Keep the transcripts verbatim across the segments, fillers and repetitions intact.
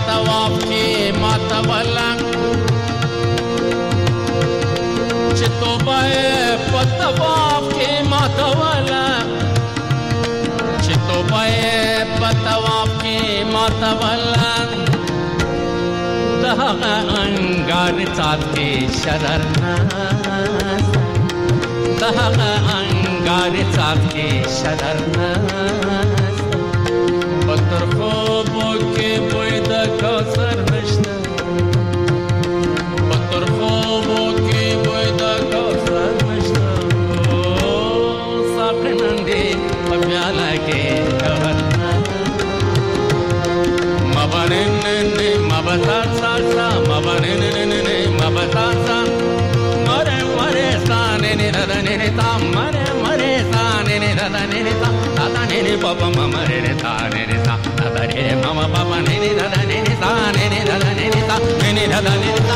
پتواف کې ماتولا چې توبه پتواف کې ماتولا چې توبه پتواف کې ماتولا دغه انګار څات کې شرر ناز دغه انګار څات کې شرر ناز پتر خوبو کې بوی د کوثر نشته پتر خوبو کې بوی د کوثر نشته ساقي نن دې په پیاله کې جوهر مبارنن مبتا سا مبارنن مبتا سا مره مره سانه نه دنه نه تا مره مره سانه نه دنه نه تا تا نه نه بابا مما نه تا نه نه تا تا نه مما بابا نه نه دنه نه تا نه نه دنه نه تا نه نه دنه تا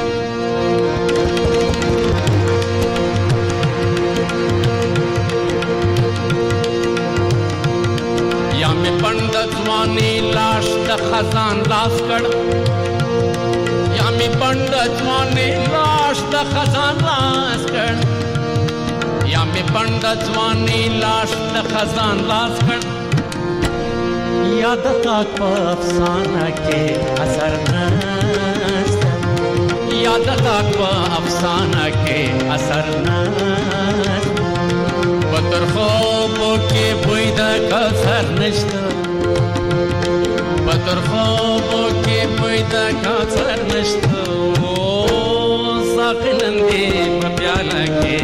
یا می پند ځواني لاش د خزان لاس کړ یا می پند ځواني لاش د خزان لاس کړ یا می پند ځواني لاش د خزان لاس کړ یاد تا په افسانه کې اثر نشته یاد تا په افسانه کې اثر نشته پتر خوبو کې بوی د کوثر نشته پتر خوبو کې بوی د کوثر نشته ساقي نن دې په پیاله کې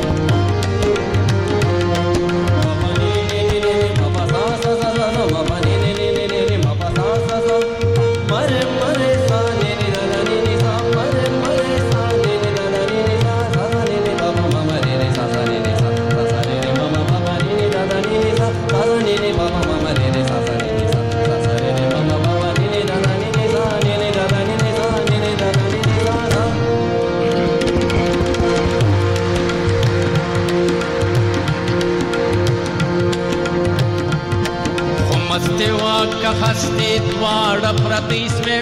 हस्ती द्वार प्रतीस में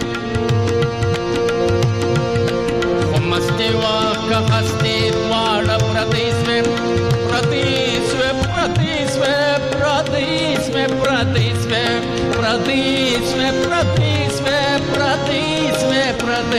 मस्ती वाक हस्ती द्वार प्रतीस में प्रतीस में प्रतीस में प्रतीस में प्रतीस में प्रतीस में प्रतीस में प्रतीस में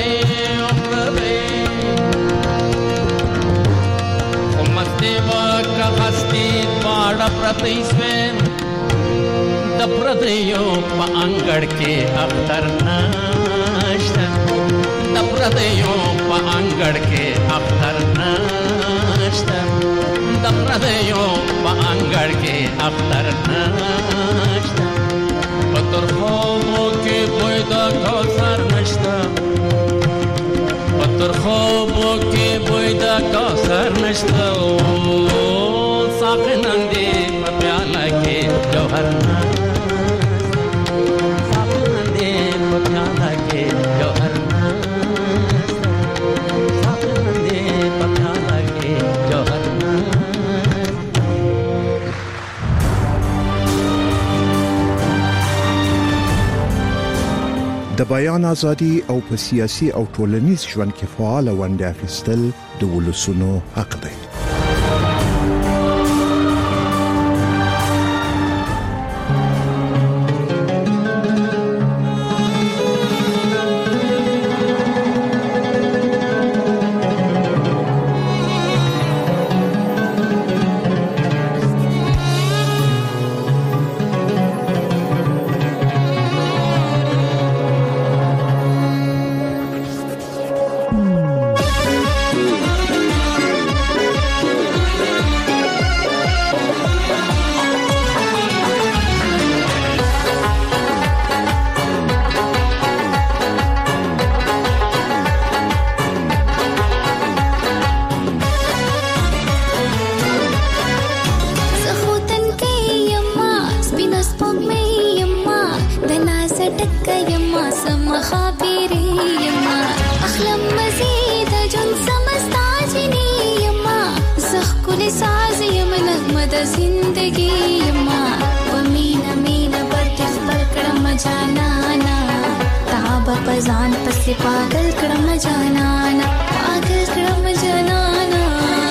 प्रतीस मस्ती वाक हस्ती द्वार प्रतीस में د پردیو په انګړ کې اختر نشته د پردیو په انګړ کې اختر نشته د پردیو په انګړ کې اختر نشته پتر خوبو کې بوی د کوثر نشته پتر خوبو کې بوی د کوثر نشته ساقي نن دې په پیاله کې جوهر د بیان ازادي او په سیاسي او ټولنیز ژوند کې فعال ونډه اخیستل د ولسونو حق دی. زندگی ما ومینا مینا پر خپل کړم جانانا تا پزان پسې پاگل کړم جانانا پاگل کړم جانانا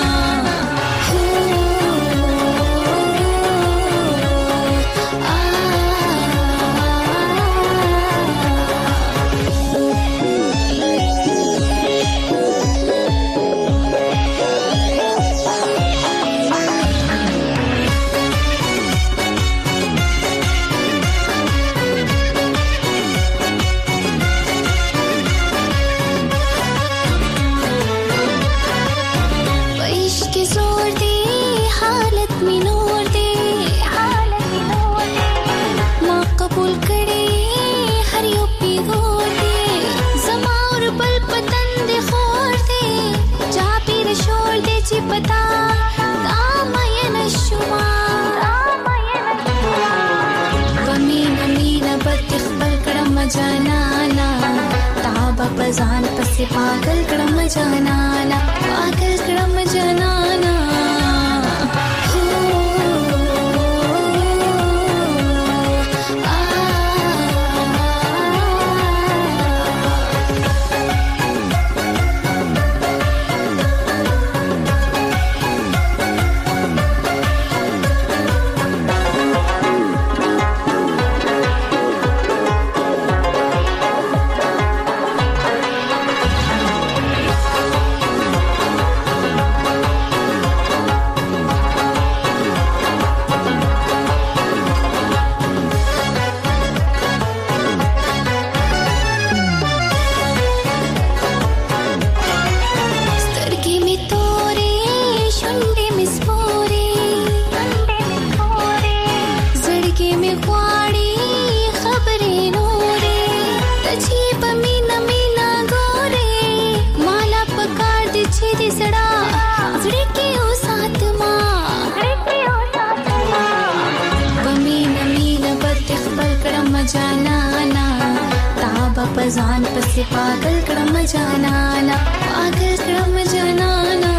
पता दामयन शुमा बमीन मीन बतिखबल कड़म जनाना ताबा पजान पसे पागल कड़म जनाना पागल कड़म जनाना पजान पसे पागल कड़म जनाना पागल कड़म जनाना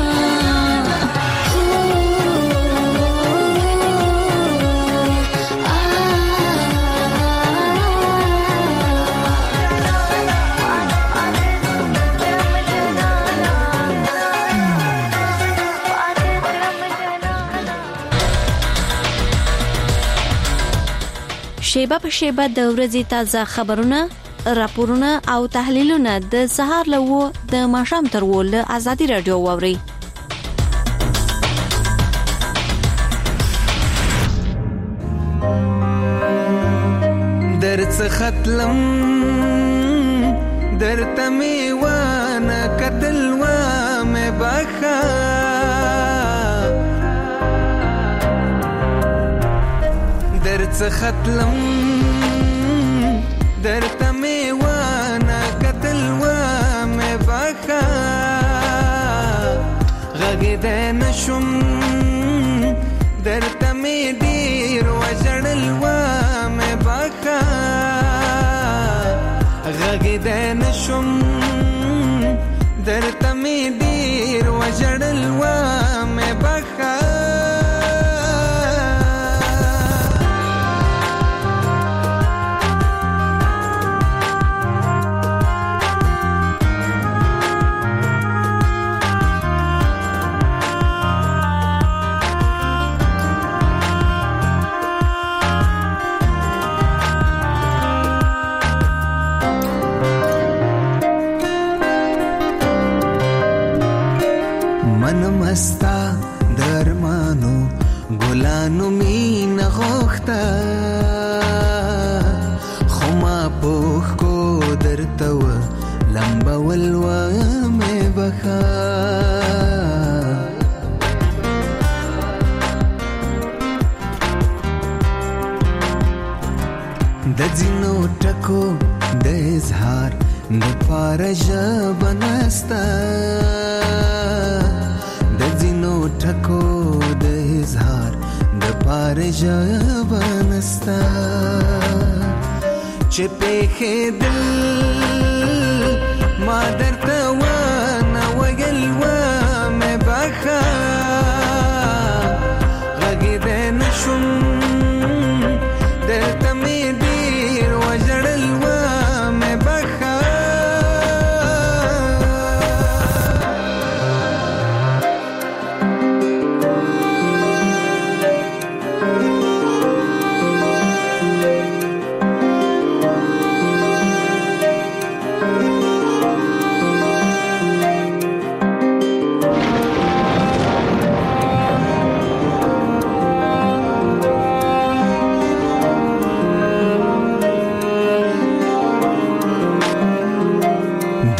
شیبه په شیبه د ورځې تازه خبرونه راپورونه او تحلیلونه د سهار له و د ماښام تر و له ازادي رادیو واوري درڅ ختلم درته می وانه کتل و مې بخا درڅ ختلم درته می وانا قتل و مې بخا غږ دې نشم درته می ډیر وجړل و مې بخا غږ دې نشم درته می ډیر وجړل و مې بخا مستا درمانو ګلانو مين غوخته خما پوخ کو درته و لمبا ولوا مې بخا د ځینو ټکو د اظهار د پارژ بنستا د ځینو ټکو د اظهار د پارژ بنستا چې په دل ما درته و نه وګل و مې بخا غږ دې نشم درته مې ډیر وجړل و مې بخا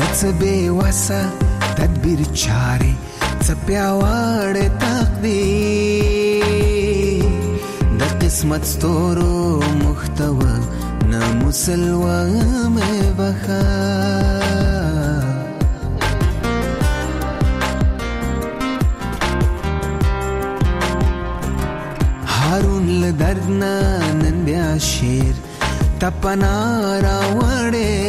څه بې وسه تدبیر چارې څه پیاوړی تقدیر د قسمت ستورو محتوه نه مسلوه مې بخا هارون له درد نه نن بیا شیر تپنا راوړې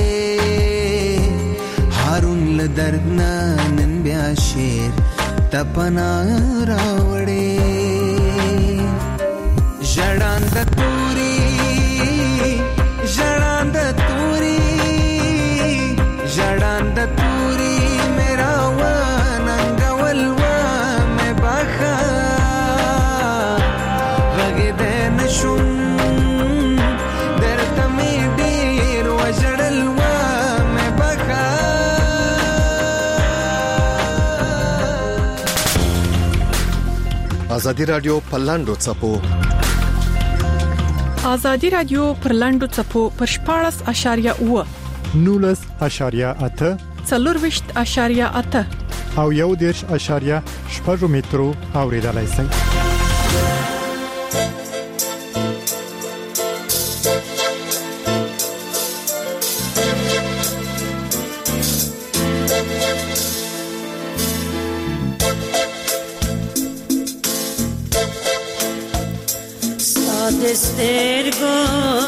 هارون له درد نه نن بیا شیر تپنا راوړې ژړاند توري ژړاند توري ژړاند توري میرا وننګول و مې بخا غږ دې نشم درته مې ډېر وژړل و مې بخا ازادي رادیو په لاندو څپو ازادي رادیو پر لاندو څپو پر شپاړس اشاریه اوه نولس اشاریه اته څلورويشت اشاریه اته او یو دیرش اشاریه شپږ مترو اوریدلای شئ. دسترگو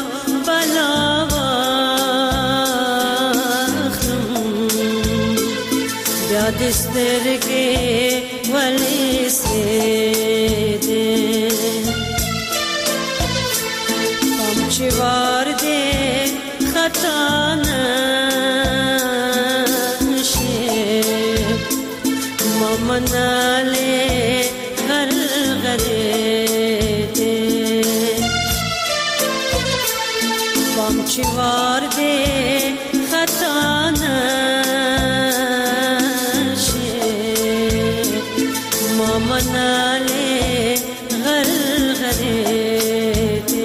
بلاوخم بیا دسترگی ولی سیده پمچی وارده خطا نشه ممناله غرغره چوار دے خطا نشے مامنا لے غرغرے دے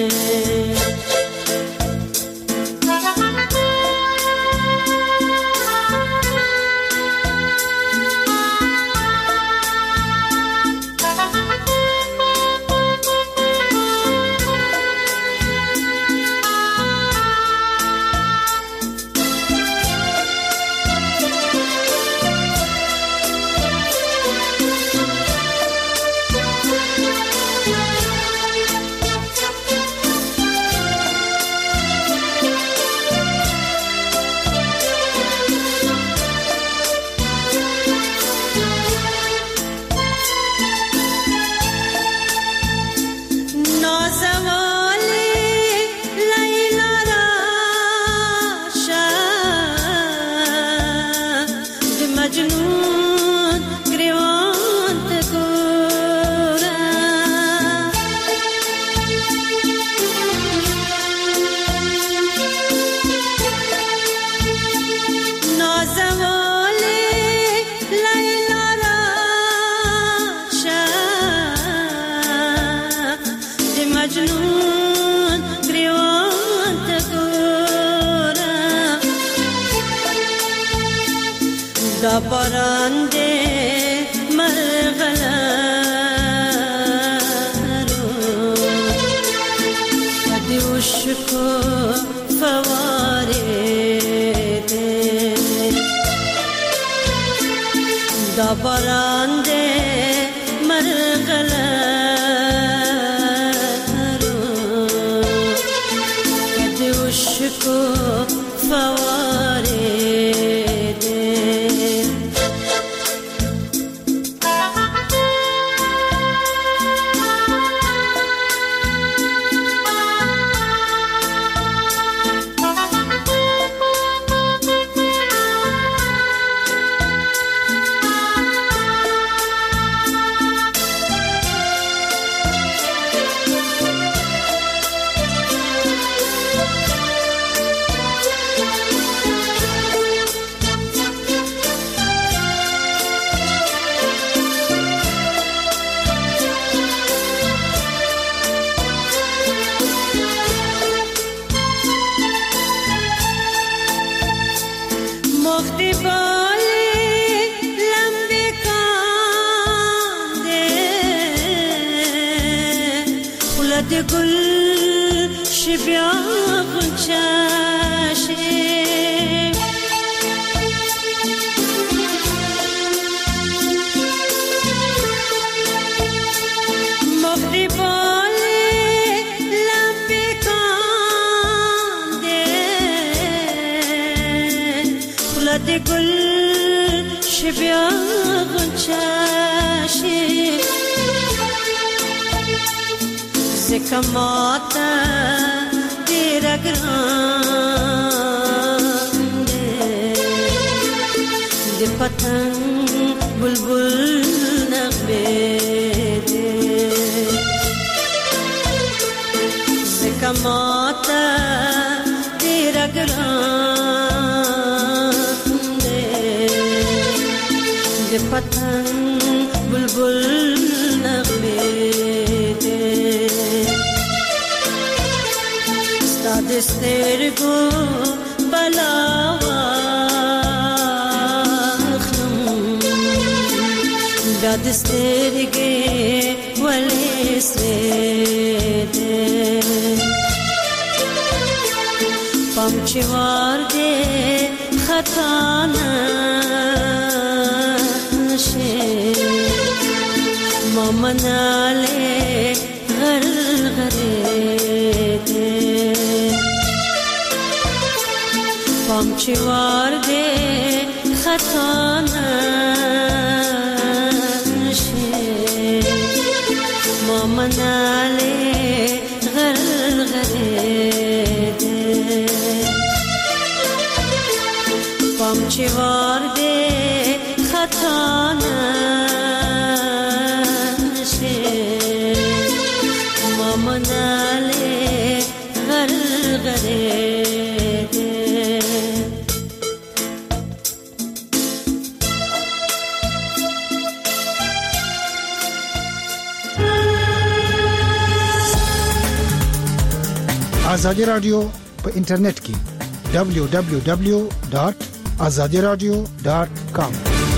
دا باران دے مرغلارو دی عشقو فوارے دے دا باران دے مرغلارو دی عشقو فوارے مختی بالی لمبی کانده خلد گل شبیا غنچاشی مختی بالی لمبی کانده خلد گل شبیا غنچاشی زکماتا دیر گرانده دی پتنگ بلبل نغمه ده زکماتا دیر گرانده دی پتنگ بلبل نغمه ده سترگو بلاواخلم بیاد سترگی ولی سریده پامچی وارده خطا نشه مامناله غر غریده پامچی وارده خطا نشه مامناله غر غریده پامچی وارده خطا نشه مامناله غر غریده آزادی رادیو په انټرنیټ کې دبلیو دبلیو دبلیو ډاٹ آزادی رادیو ډاٹ کام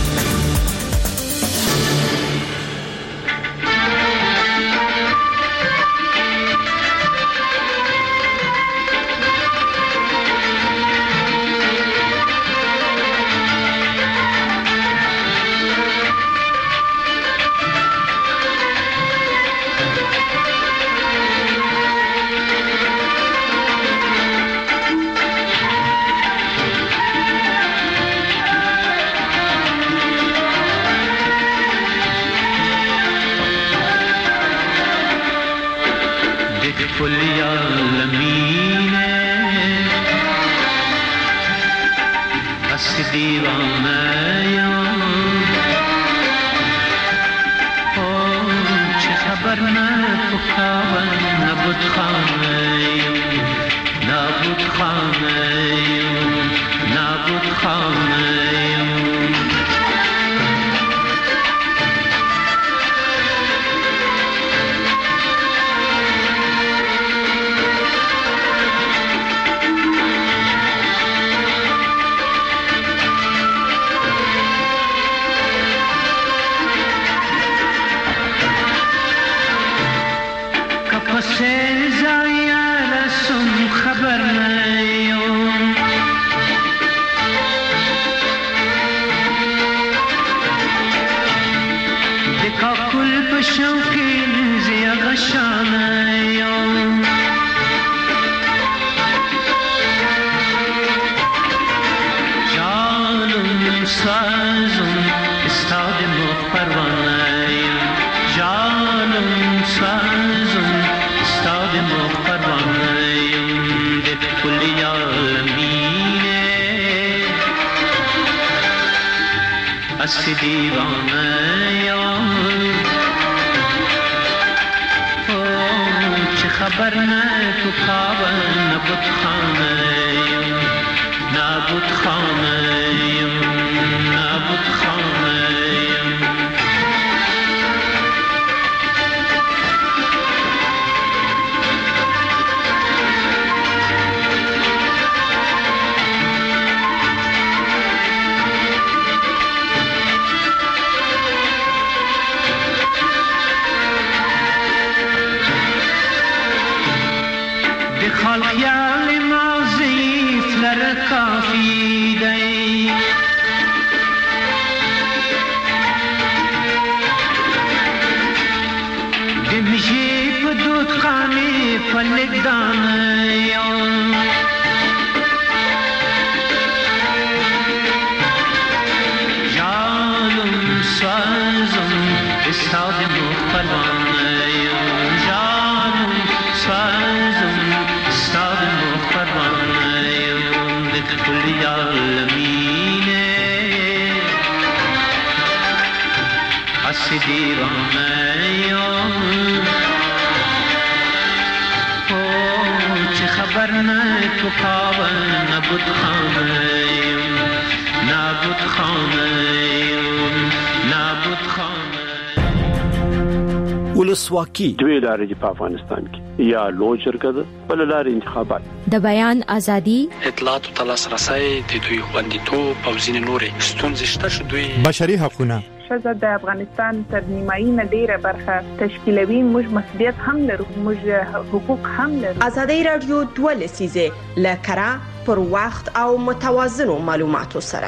اسی دیوانه چه خبر نه تو خوابه نبود خانه نبود خانه نبود خانه کافی دی دمشي په دود قامي فلک دانيو جانم سازم استاد مخبرانيو جانم سازم استاد مخبرانيو لكل العالمين أسدي رانيو خبر نه تو خواب نبود خانم نبود خانم نبود خانم ولسواکی دوی لارې په افغانستان کې یا لوی شرکت بل لارې انتخابات د بیان ازادي اطلاعات او تلاسرسي د دوی خوندیتوب او ځینې نورې ستونزې شته چې دوی بشري حقوقونه شزه د افغانستان تر نیمایي نه ډیره برخه تشکیلوي موږ مسؤلیت هم لرو موږ حقوق هم لرو ازادي رادیو دوه لسیزه لکرا پر وخت او متوازن معلوماتو سره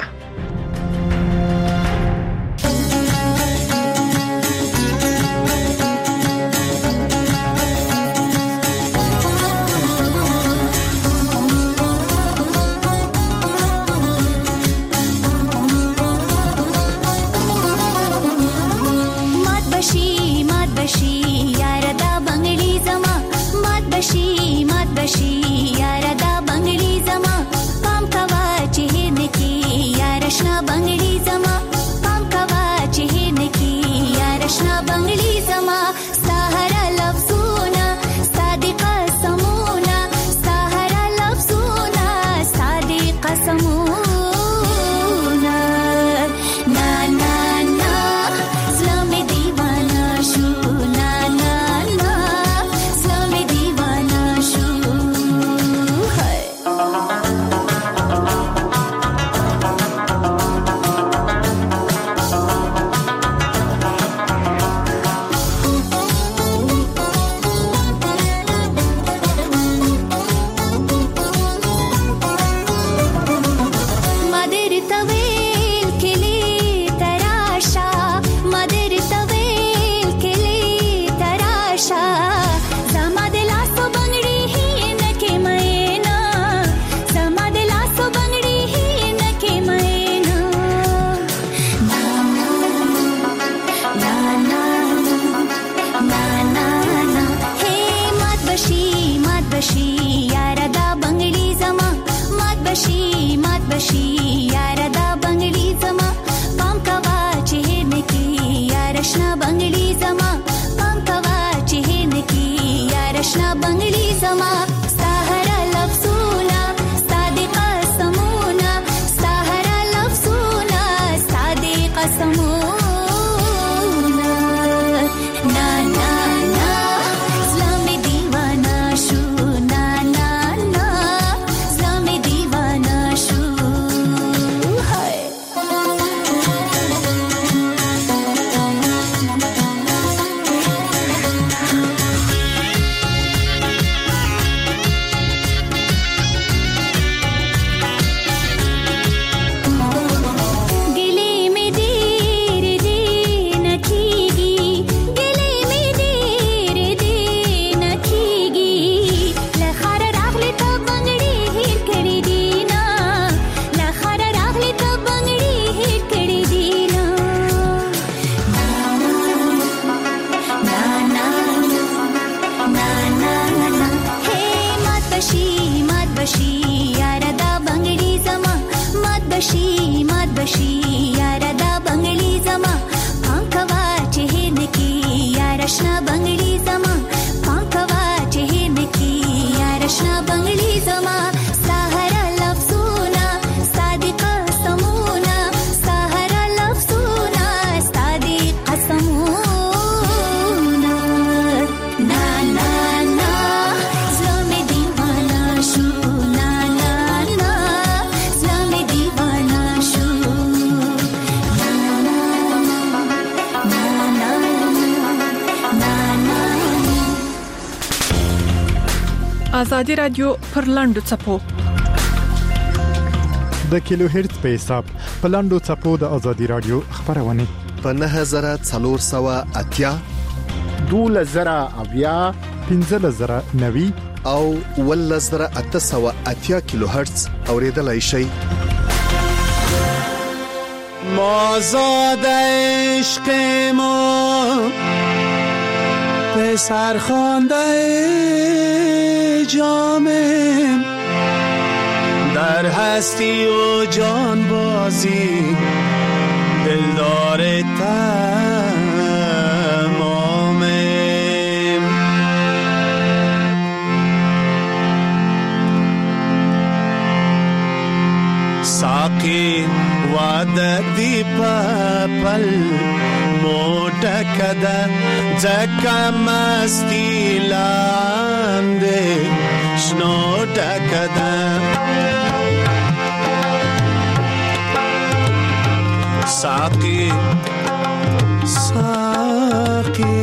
ازادي رادیو پر لاندو چپو د کیلو هرتز په حساب په لاندو چپو د ازادي رادیو خبرونه په نه زره څلور سوه اتیا دوله زره اویا پنځه زره نوي او ول زره اته سوه اتیا کیلو هرتز اوریدلای شئ. ما زاد عشق ما پسر خوانده جامم در هستی و جان بازی دلدار تمامم. ساقی وعده دی پل موٹا کده زکا مستی لانده شنو ڈکده ساقی ساقی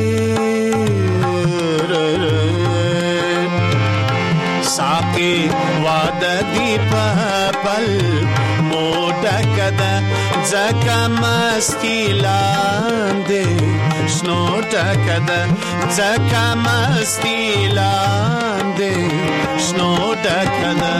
ساقی وعده دی پل موٹا کده زکا مستی لانده شنو ڈکده زکا مستی لانده شنو ڈکده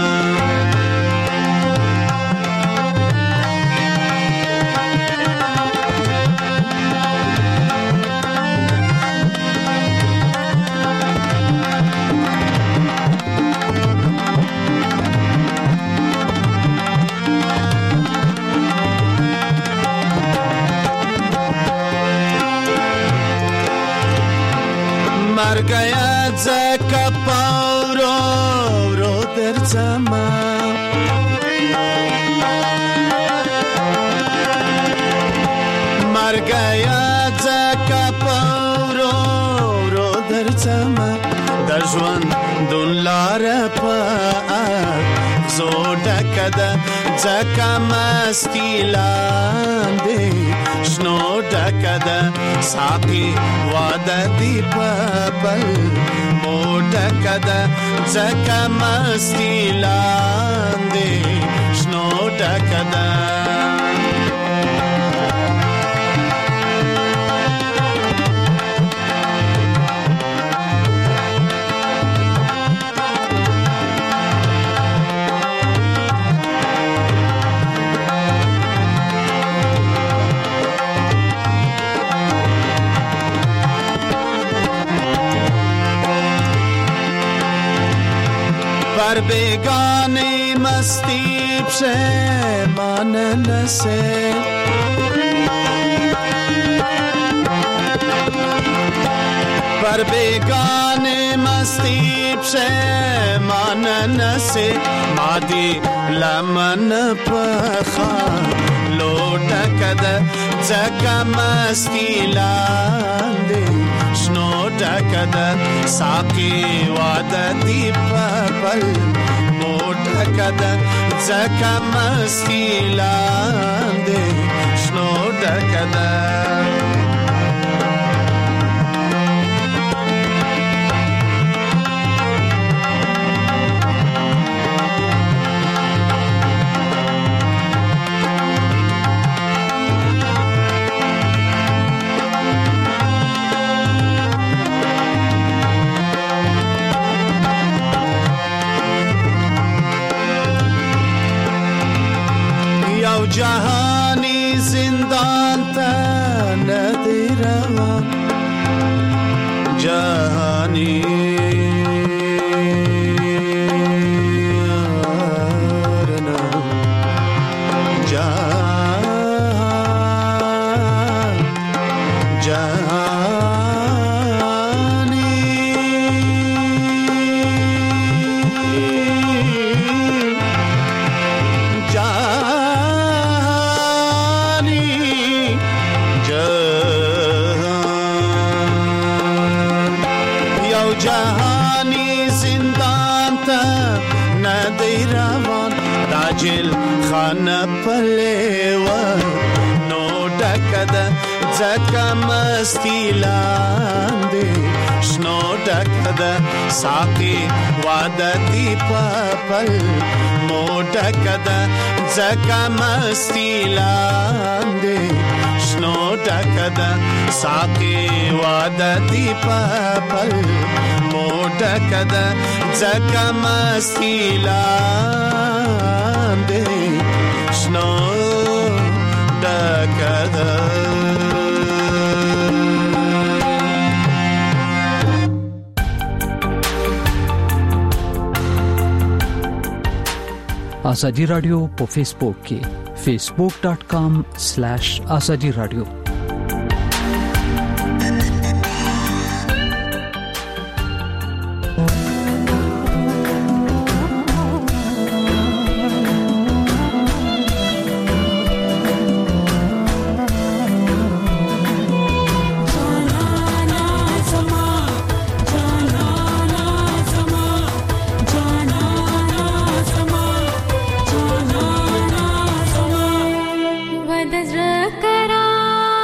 مر گیا زکا پاورو رو در زمان مر گیا زکا پاورو رو در زمان در جوان دون لار پا زود کده زکا مستی لانده شنو ڈکده ساقی وعده دی پل موٹا کده زکا مستی لانده شنو ڈکده پر بیگانی مستی پشیمان نسه پر بیگانی مستی پشیمان نسه مادی لمن پخان لوٹا کده زکا مستی لانده شنو ڈکده ساقی وعده دی پل موٹا کده زکا مستی لانده شنو ڈکده جهانی زندان تا ندی روان جهانی جل خانه پلیوا نو ڈکده زکا مستی لانده شنو ډکده ساقي واده دی پپل مو ډکده ځکه مستی لاندې شنو ډکده ساقي واده دی پپل مو ډکده ځکه مستی لاندې شنو ډکده. آزادی رادیو په فیسبوک کې facebook dot com slash azadi radio. करा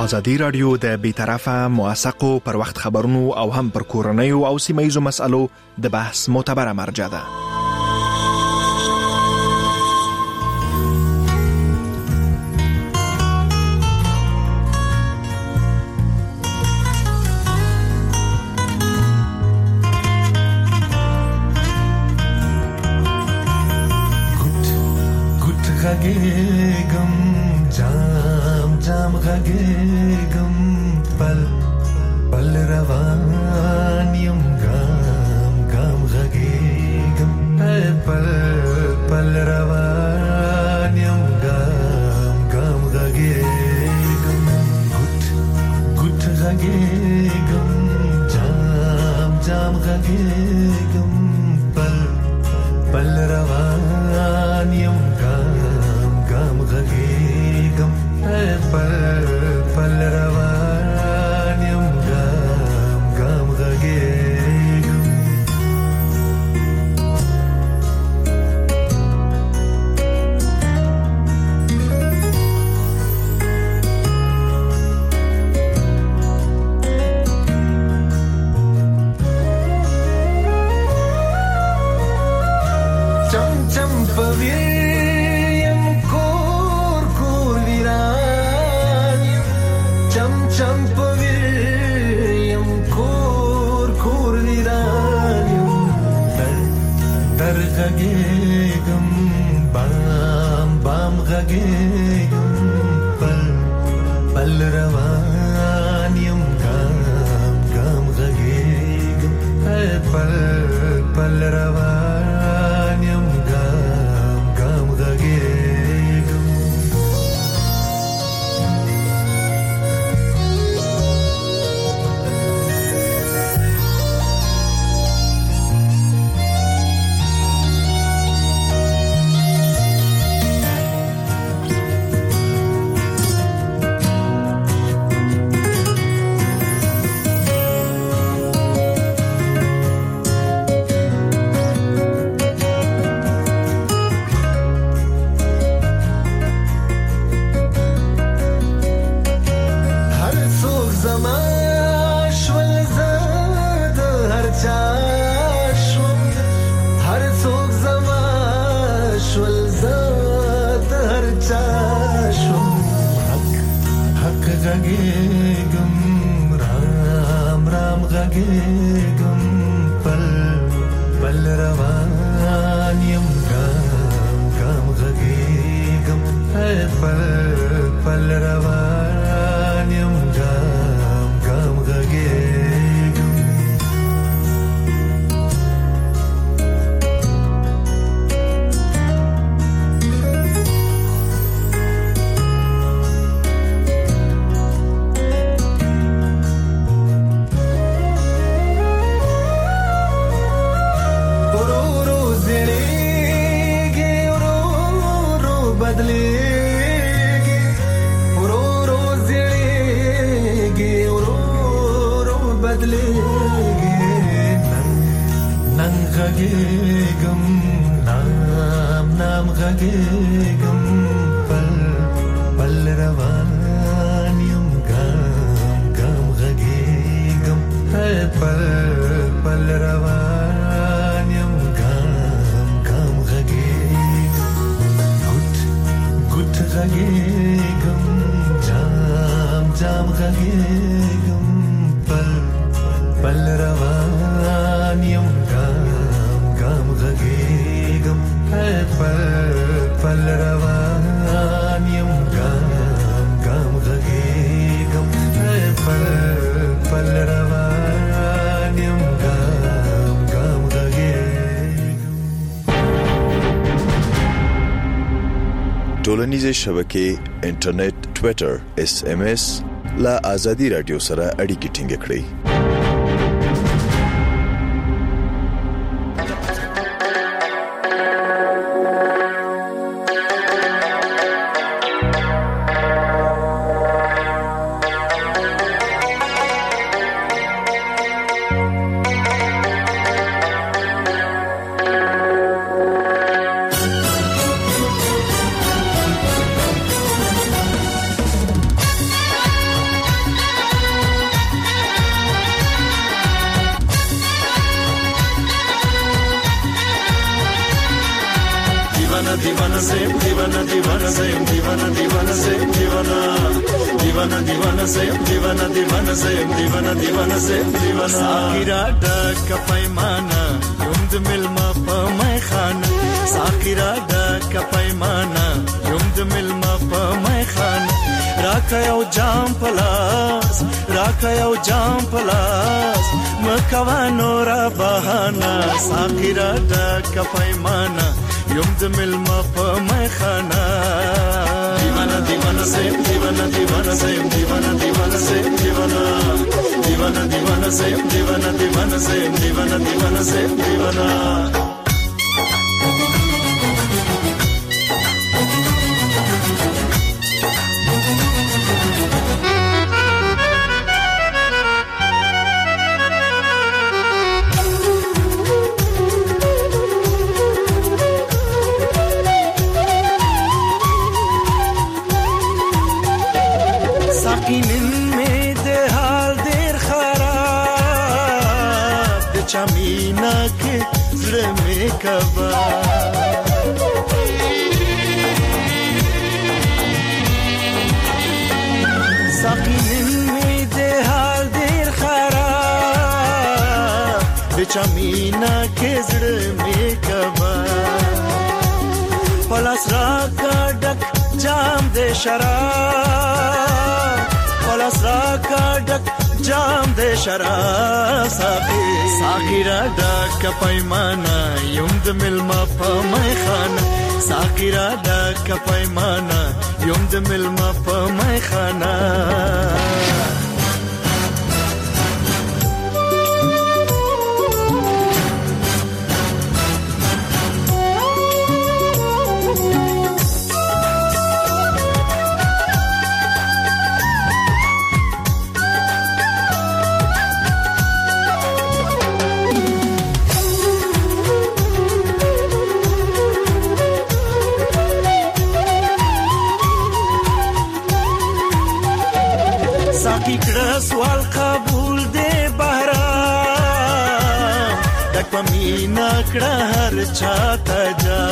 ازادي رادیو د بیطرفه موثقو پر وخت خبرونو او هم پر کورنیو او سیمه‌یزو مسالو د بحث معتبره مرجع ده. غږېږم جام جام غږېږم پل پل روان یم ګام ګام غږېږم پل پل روان یم ګام ګام غږېږم ګوت ګوت غږېږم جام جام غږېږم پل پل روان یم غږېږم پل پل روان یم ګام ګام غږېږم چم چم پوي غږېږم بام بام غږېږم پل پل روان یم ګام ګام غږېږم پل پل روان یم ګام ګام غږېږم غږېږم رام رام غږېږم پل پل روان یم ګام ګام غږېږم پل پل روان یم ګام ګام غږېږم غږېږم نام نام غږېږم پل پل روان یم ګام ګام غږېږم پل پل روان یم ګام ګام غږېږم ګوت ګوت غږېږم جام جام غږېږم پل پل روان یم غږېږم پل پل روان یم ګام ګام غږېږم پل پل روان یم ګام ګام غږېږم. ټولنیزې شبکې انټرنیټ ټویټر اس ام اس لا ازادي رادیو سره اړیکې ټینګ کړئ. زم دیوانه دیوانه زم دیوانه دیوانه زم دیوانه دیوانه دیوانه زم دیوانه دیوانه زم دیوانه دیوانه زم دیوانه ساکرا ډک پیمانه یم د ملما په مې خانه ساکرا ډک پیمانه یم د ملما په مې خانه راکا یو جام پلاس راکا یو جام پلاس مکوانو را بهانا ساکرا ډک پیمانه یم د ملما په مې خانه دیوانه دیوانه زم دیوانه دیوانه زم دیوانه دیوانه زم دیوانه دیوانه دیوانه زم دیوانه دیوانه زم دیوانه دیوانه زم دیوانه چمینا کې زړه مې کبا ساقین مې د حال ډیر خراب د چمینا کې زړه مې کبا پلاس را کا ډک جام د شراب پلاس را کا ډک جام د شراب ساقي ساقي را ډک پیمانه یم د ملما په مې خانه ساقي را ډک پیمانه یم د ملما په مې خانه سوال قبول دے بهرام دک پمینا کړه هر چاته جا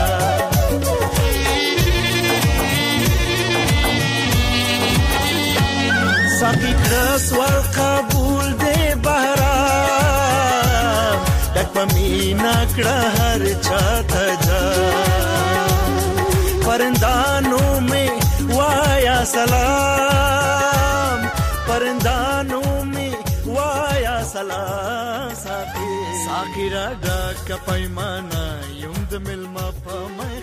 ساقي کړه سوال قبول دے بهرام دک پمینا کړه هر چاته جا پرندانو میں وایا سلام پرندانو می وایا سلام ساقي ساقي را ډک پیمانه یم د ملما په مې